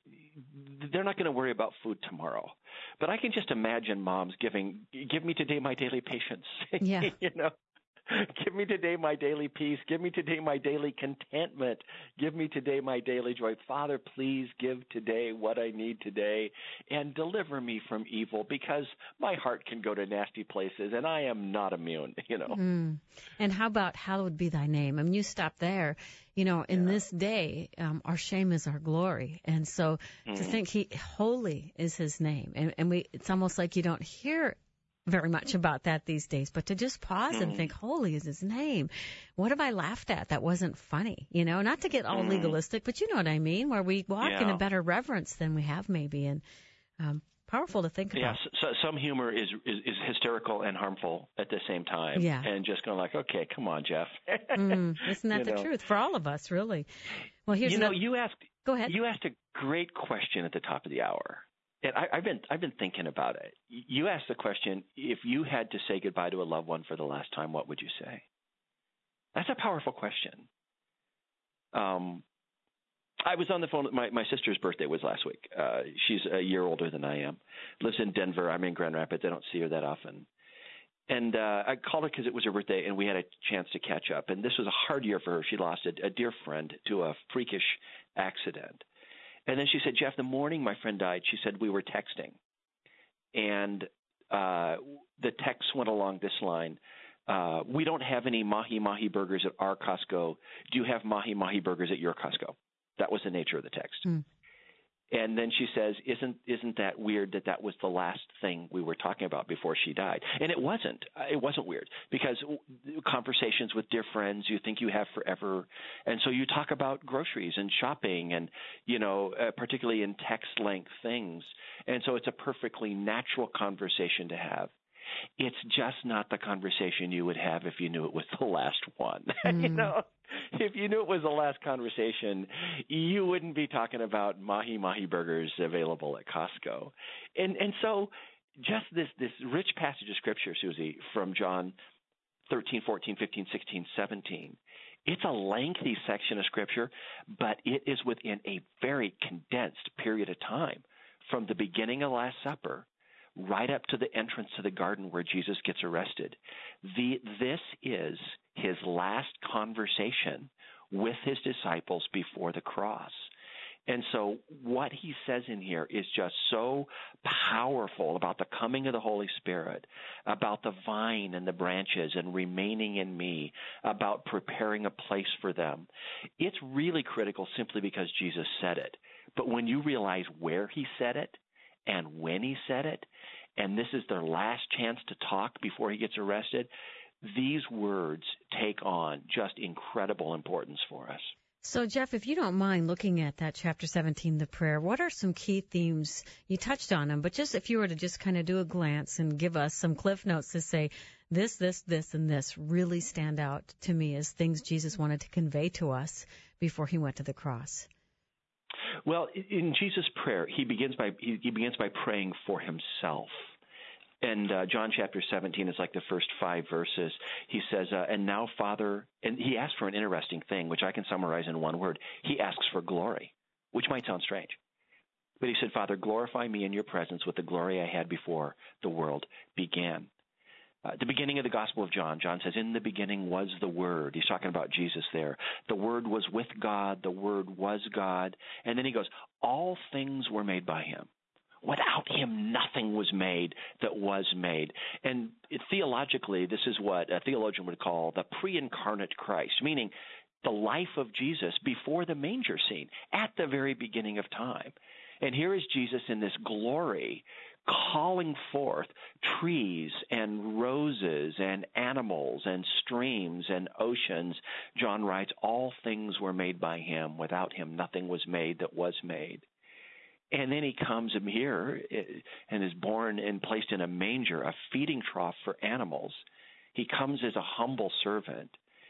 they're not going to worry about food tomorrow. But I can just imagine moms giving, give me today my daily patience. Yeah. You know, give me today my daily peace. Give me today my daily contentment. Give me today my daily joy. Father, please give today what I need today, and deliver me from evil, because my heart can go to nasty places, and I am not immune, you know. Mm. And how about hallowed be thy name? I mean, you stop there. You know, in yeah. this day, um, our shame is our glory. And so mm. to think he holy is his name. And, and we, it's almost like you don't hear very much about that these days, but to just pause mm. and think, holy is his name. What have I laughed at that wasn't funny? You know, not to get all mm. legalistic, but you know what I mean, where we walk yeah. in a better reverence than we have maybe, and um, powerful to think about. Yes, so, some humor is, is is hysterical and harmful at the same time. Yeah. And just going like, okay, come on, Jeff. mm, isn't that you the know. truth for all of us, really? Well, here's you another... know, you asked. Go ahead. You asked a great question at the top of the hour. And I, I've been I've been thinking about it. You asked the question, if you had to say goodbye to a loved one for the last time, what would you say? That's a powerful question. Um, I was on the phone. My my sister's birthday was last week. Uh, she's a year older than I am. Lives in Denver. I'm in Grand Rapids. I don't see her that often. And uh, I called her because it was her birthday, and we had a chance to catch up. And this was a hard year for her. She lost a, a dear friend to a freakish accident. And then she said, Jeff, the morning my friend died, she said we were texting. And uh, the text went along this line. Uh, we don't have any mahi-mahi burgers at our Costco. Do you have mahi-mahi burgers at your Costco? That was the nature of the text. Mm. And then she says, isn't isn't that weird that that was the last thing we were talking about before she died? And it wasn't. It wasn't weird, because conversations with dear friends you think you have forever. And so you talk about groceries and shopping and, you know, uh, particularly in text-length things. And so it's a perfectly natural conversation to have. It's just not the conversation you would have if you knew it was the last one. Mm. You know, if you knew it was the last conversation, you wouldn't be talking about mahi-mahi burgers available at Costco. And and so just this, this rich passage of Scripture, Susie, from John thirteen, fourteen, fifteen, sixteen, seventeen, it's a lengthy section of Scripture, but it is within a very condensed period of time from the beginning of Last Supper right up to the entrance to the garden where Jesus gets arrested. The, this is his last conversation with his disciples before the cross. And so what he says in here is just so powerful about the coming of the Holy Spirit, about the vine and the branches and remaining in me, about preparing a place for them. It's really critical simply because Jesus said it. But when you realize where he said it and when he said it, and this is their last chance to talk before he gets arrested, these words take on just incredible importance for us. So, Jeff, if you don't mind looking at that chapter seventeen, the prayer, what are some key themes? You touched on them, but just if you were to just kind of do a glance and give us some cliff notes to say, this, this, this, and this really stand out to me as things Jesus wanted to convey to us before he went to the cross. Well, in Jesus' prayer, he begins by he, he begins by praying for himself. And uh, John chapter seventeen is like the first five verses. He says, uh, and now, Father, and he asks for an interesting thing, which I can summarize in one word. He asks for glory, which might sound strange. But he said, Father, glorify me in your presence with the glory I had before the world began. Uh, the beginning of the Gospel of John, John says, in the beginning was the Word. He's talking about Jesus there. The Word was with God. The Word was God. And then he goes, all things were made by him. Without him, nothing was made that was made. And theologically, this is what a theologian would call the pre-incarnate Christ, meaning the life of Jesus before the manger scene, at the very beginning of time. And here is Jesus in this glory, calling forth trees and roses and animals and streams and oceans. John writes, all things were made by him. Without him, nothing was made that was made. And then he comes here and is born and placed in a manger, a feeding trough for animals. He comes as a humble servant.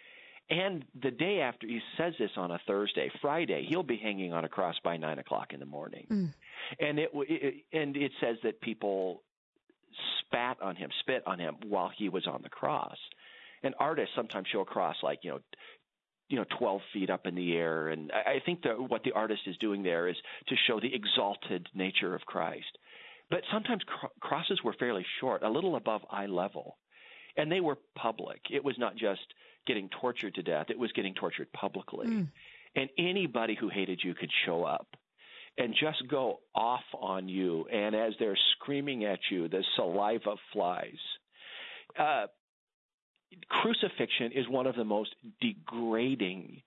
And the day after, he says this on a Thursday, Friday, he'll be hanging on a cross by nine o'clock in the morning. Mm. And it, it and it says that people spat on him, spit on him while he was on the cross. And artists sometimes show a cross like, you know, you know, twelve feet up in the air. And I think that what the artist is doing there is to show the exalted nature of Christ. But sometimes cr- crosses were fairly short, a little above eye level. And they were public. It was not just getting tortured to death. It was getting tortured publicly. Mm. And anybody who hated you could show up and just go off on you. And as they're screaming at you, the saliva flies. Uh, Crucifixion is one of the most degrading,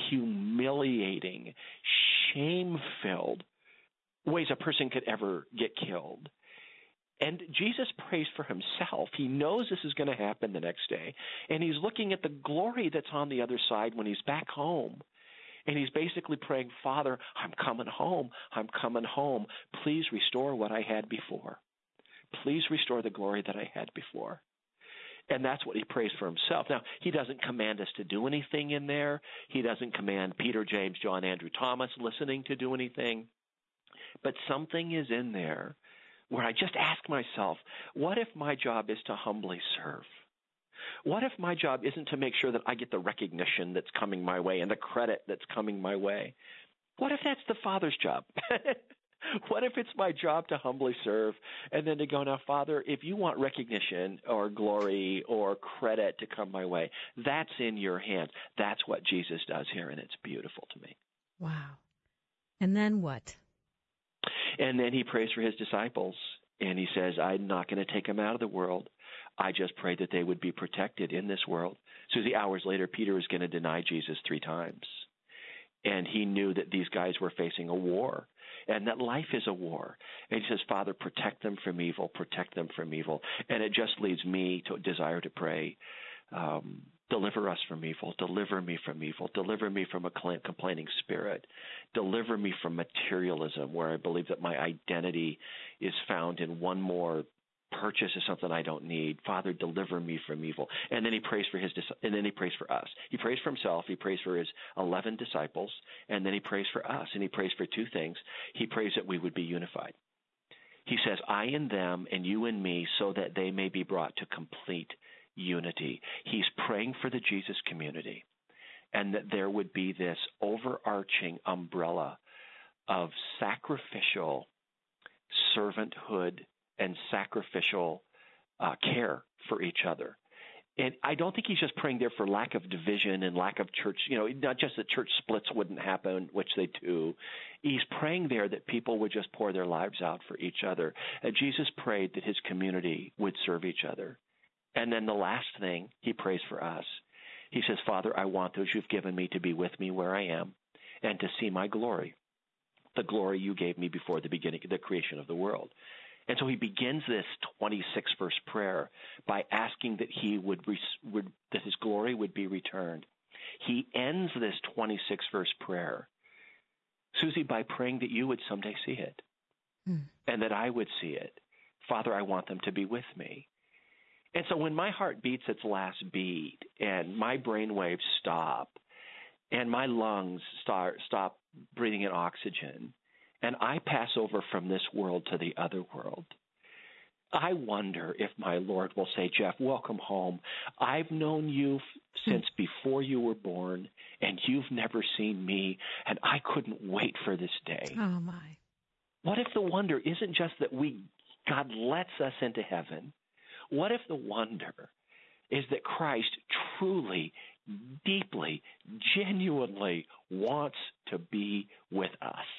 humiliating, shame-filled ways a person could ever get killed. And Jesus prays for himself. He knows this is going to happen the next day. And he's looking at the glory that's on the other side when he's back home. And he's basically praying, Father, I'm coming home. I'm coming home. Please restore what I had before. Please restore the glory that I had before. And that's what he prays for himself. Now, he doesn't command us to do anything in there. He doesn't command Peter, James, John, Andrew, Thomas listening to do anything. But something is in there where I just ask myself, what if my job is to humbly serve? What if my job isn't to make sure that I get the recognition that's coming my way and the credit that's coming my way? What if that's the Father's job? What if it's my job to humbly serve and then to go, now, Father, if you want recognition or glory or credit to come my way, that's in your hands. That's what Jesus does here, and it's beautiful to me. Wow. And then what? And then he prays for his disciples, and he says, I'm not going to take them out of the world. I just pray that they would be protected in this world. Susie, hours later, Peter is going to deny Jesus three times. And he knew that these guys were facing a war and that life is a war. And he says, Father, protect them from evil, protect them from evil. And it just leads me to desire to pray, um, deliver us from evil, deliver me from evil, deliver me from a complaining spirit, deliver me from materialism where I believe that my identity is found in one more purchase is something I don't need. Father, deliver me from evil. And then he prays for his, and then he prays for us. He prays for himself. He prays for his eleven disciples, and then he prays for us. And he prays for two things. He prays that we would be unified. He says, I in them and you in me, so that they may be brought to complete unity. He's praying for the Jesus community, and that there would be this overarching umbrella of sacrificial servanthood and sacrificial uh, care for each other. And I don't think he's just praying there for lack of division and lack of church, you know, not just that church splits wouldn't happen, which they do. He's praying there that people would just pour their lives out for each other. And Jesus prayed that his community would serve each other. And then the last thing, he prays for us. He says, Father, I want those you've given me to be with me where I am and to see my glory, the glory you gave me before the beginning, the creation of the world. And so he begins this twenty-six verse prayer by asking that he would, would that his glory would be returned. He ends this twenty-six verse prayer, Susie, by praying that you would someday see it, mm. and that I would see it. Father, I want them to be with me. And so when my heart beats its last beat and my brain waves stop and my lungs start stop breathing in oxygen and I pass over from this world to the other world, I wonder if my Lord will say, Jeff, welcome home. I've known you since before you were born, and you've never seen me, and I couldn't wait for this day. Oh, my. What if the wonder isn't just that we God lets us into heaven? What if the wonder is that Christ truly, deeply, genuinely wants to be with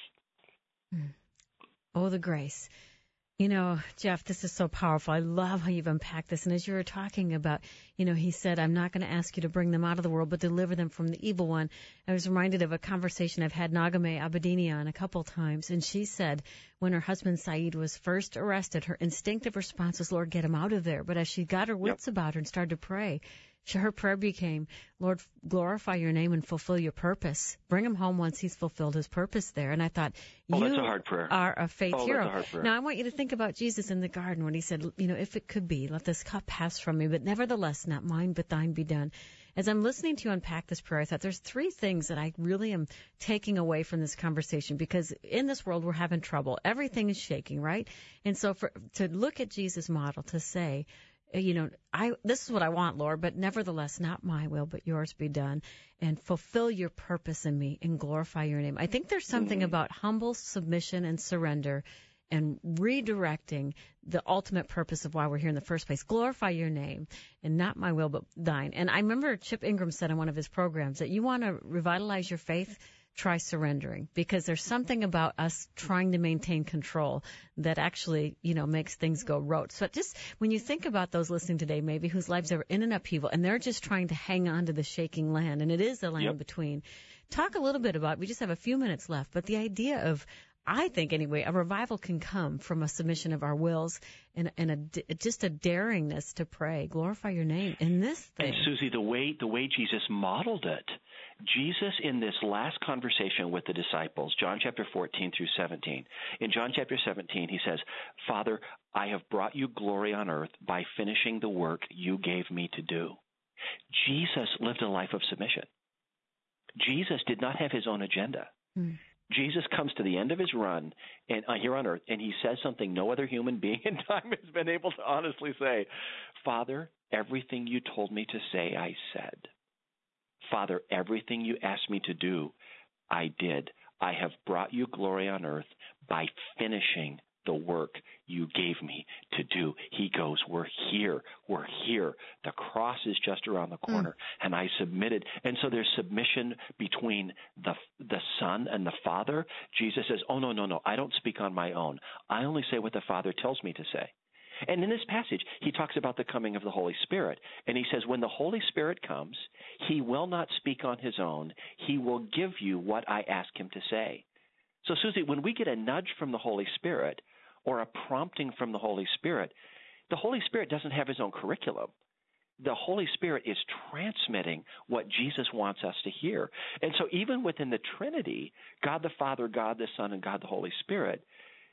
us? Oh, the grace. You know, Jeff, this is so powerful. I love how you've unpacked this. And as you were talking about, you know, he said, I'm not going to ask you to bring them out of the world, but deliver them from the evil one. I was reminded of a conversation I've had Nagame Abedini on a couple times. And she said when her husband Saeed was first arrested, her instinctive response was, Lord, get him out of there. But as she got her wits yep. about her and started to pray, she, her prayer became, Lord, glorify your name and fulfill your purpose. Bring him home once he's fulfilled his purpose there. And I thought, oh, you that's a hard prayer. are a faith oh, hero. That's a hard prayer. Now, I want you to think about Jesus in the garden when he said, you know, if it could be, let this cup pass from me, but nevertheless, not mine, but thine be done. As I'm listening to you unpack this prayer, I thought there's three things that I really am taking away from this conversation, because in this world we're having trouble. Everything is shaking, right? And so for to look at Jesus' model, to say, you know, I this is what I want, Lord, but nevertheless, not my will, but yours be done, and fulfill your purpose in me and glorify your name. I think there's something mm-hmm. about humble submission and surrender and redirecting the ultimate purpose of why we're here in the first place. Glorify your name, and not my will, but thine. And I remember Chip Ingram said in one of his programs that you want to revitalize your faith, try surrendering, because there's something about us trying to maintain control that actually, you know, makes things go rote. So just when you think about those listening today, maybe whose lives are in an upheaval and they're just trying to hang on to the shaking land, and it is the land yep. between, talk a little bit about, we just have a few minutes left, but the idea of, I think anyway, a revival can come from a submission of our wills and, and a, just a daringness to pray, glorify your name in this thing. And Susie, the way the way Jesus modeled it, Jesus in this last conversation with the disciples, John chapter fourteen through seventeen, in John chapter seventeen, he says, Father, I have brought you glory on earth by finishing the work you gave me to do. Jesus lived a life of submission. Jesus did not have his own agenda. Hmm. Jesus comes to the end of his run and uh, here on earth, and he says something no other human being in time has been able to honestly say. Father, everything you told me to say, I said. Father, everything you asked me to do, I did. I have brought you glory on earth by finishing the work you gave me to do. He goes, we're here. We're here. The cross is just around the corner, mm. and I submitted. And so there's submission between the the Son and the Father. Jesus says, oh, no, no, no. I don't speak on my own. I only say what the Father tells me to say. And in this passage, he talks about the coming of the Holy Spirit. And he says, when the Holy Spirit comes, he will not speak on his own. He will give you what I ask him to say. So, Susie, when we get a nudge from the Holy Spirit or a prompting from the Holy Spirit, the Holy Spirit doesn't have his own curriculum. The Holy Spirit is transmitting what Jesus wants us to hear. And so even within the Trinity, God the Father, God the Son, and God the Holy Spirit,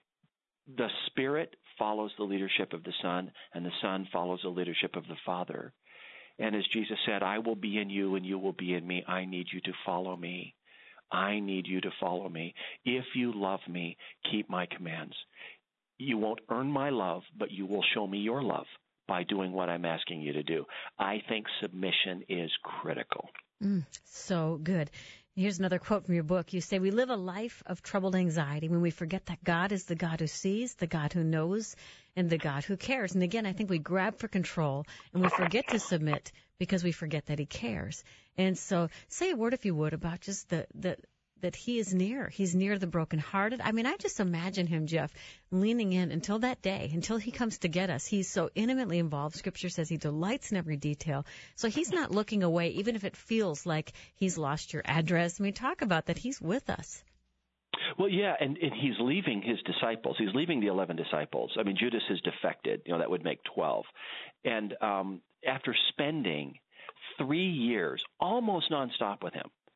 the Spirit follows the leadership of the Son, and the Son follows the leadership of the Father. And as Jesus said, I will be in you and you will be in me. I need you to follow me. I need you to follow me. If you love me, keep my commands. You won't earn my love, but you will show me your love by doing what I'm asking you to do. I think submission is critical. Mm, so good. Here's another quote from your book. You say, we live a life of troubled anxiety when we forget that God is the God who sees, the God who knows, and the God who cares. And again, I think we grab for control and we forget to submit because we forget that he cares. And so say a word, if you would, about just the, the that he is near. He's near the brokenhearted. I mean, I just imagine him, Jeff, leaning in until that day, until he comes to get us. He's so intimately involved. Scripture says he delights in every detail. So he's not looking away, even if it feels like he's lost your address. I mean, talk about that. He's with us. Well, yeah, and, and he's leaving his disciples. He's leaving the eleven disciples. I mean, Judas has defected. You know, that would make twelve. And um, after spending three years almost nonstop with him,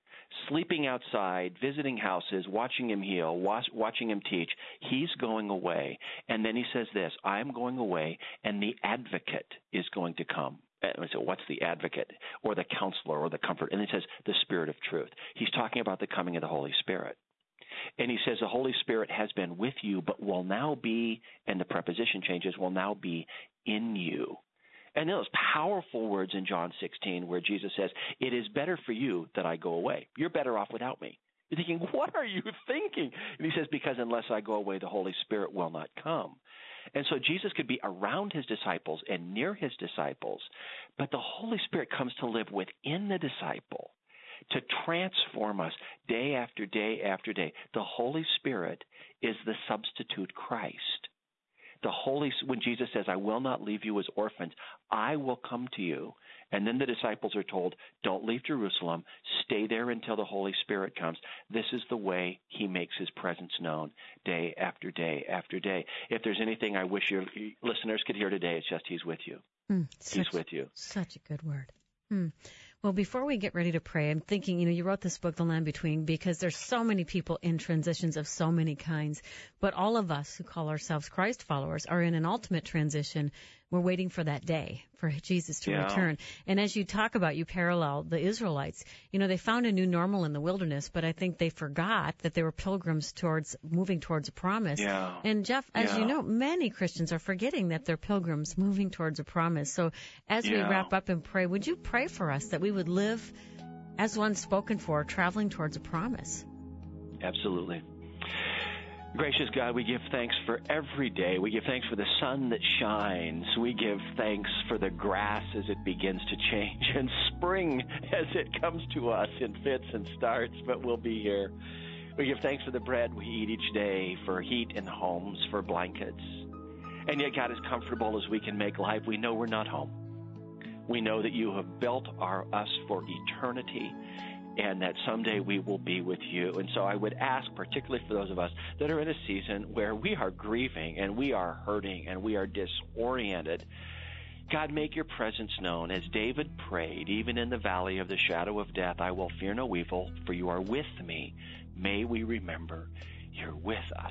sleeping outside, visiting houses, watching him heal, watch, watching him teach. He's going away. And then he says this, I am going away, and the advocate is going to come. So what's the advocate or the counselor or the comfort? And it says the Spirit of truth. He's talking about the coming of the Holy Spirit. And he says the Holy Spirit has been with you, but will now be, and the preposition changes, will now be in you. And those powerful words in John sixteen where Jesus says, it is better for you that I go away. You're better off without me. You're thinking, what are you thinking? And he says, because unless I go away, the Holy Spirit will not come. And so Jesus could be around his disciples and near his disciples, but the Holy Spirit comes to live within the disciple to transform us day after day after day. The Holy Spirit is the substitute Christ. The Holy, when Jesus says, I will not leave you as orphans, I will come to you. And then the disciples are told, don't leave Jerusalem. Stay there until the Holy Spirit comes. This is the way he makes his presence known day after day after day. If there's anything I wish your listeners could hear today, it's just he's with you. Mm, he's such, with you. Such a good word. Mm. Well, before we get ready to pray, I'm thinking, you know, you wrote this book, The Land Between, because there's so many people in transitions of so many kinds. But all of us who call ourselves Christ followers are in an ultimate transition. We're waiting for that day for Jesus to yeah. return. And as you talk about, you parallel the Israelites. You know, they found a new normal in the wilderness, but I think they forgot that they were pilgrims towards moving towards a promise. Yeah. And Jeff, as yeah. you know, many Christians are forgetting that they're pilgrims moving towards a promise. So as yeah. we wrap up and pray, would you pray for us that we would live as one spoken for, traveling towards a promise? Absolutely. Gracious God, we give thanks for every day. We give thanks for the sun that shines. We give thanks for the grass as it begins to change, and spring as it comes to us in fits and starts, but we'll be here. We give thanks for the bread we eat each day, for heat in homes, for blankets. And yet, God, as comfortable as we can make life, we know we're not home. We know that you have built our us for eternity, and that someday we will be with you. And so I would ask, particularly for those of us that are in a season where we are grieving and we are hurting and we are disoriented, God, make your presence known. As David prayed, even in the valley of the shadow of death, I will fear no evil, for you are with me. May we remember you're with us.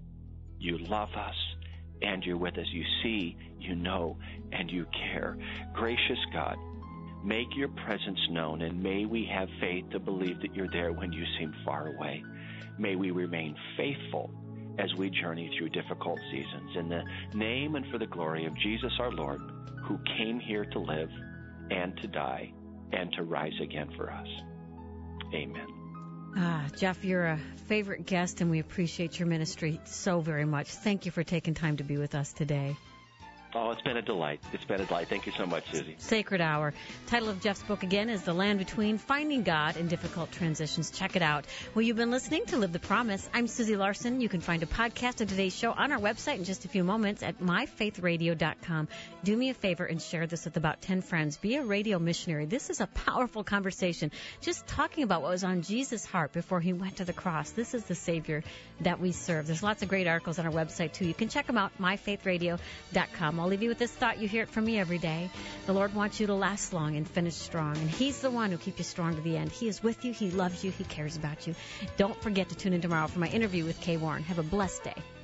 You love us, and you're with us. You see, you know, and you care. Gracious God, make your presence known, and may we have faith to believe that you're there when you seem far away. May we remain faithful as we journey through difficult seasons. In the name and for the glory of Jesus our Lord, who came here to live and to die and to rise again for us. Amen. Ah, Jeff, you're a favorite guest, and we appreciate your ministry so very much. Thank you for taking time to be with us today. Oh, it's been a delight. It's been a delight. Thank you so much, Susie. Sacred Hour. Title of Jeff's book again is The Land Between, Finding God in Difficult Transitions. Check it out. Well, you've been listening to Live the Promise. I'm Susie Larson. You can find a podcast of today's show on our website in just a few moments at my faith radio dot com. Do me a favor and share this with about ten friends. Be a radio missionary. This is a powerful conversation. Just talking about what was on Jesus' heart before he went to the cross. This is the Savior that we serve. There's lots of great articles on our website, too. You can check them out, my faith radio dot com. I'll leave you with this thought. You hear it from me every day. The Lord wants you to last long and finish strong, and he's the one who keeps you strong to the end. He is with you. He loves you. He cares about you. Don't forget to tune in tomorrow for my interview with Kay Warren. Have a blessed day.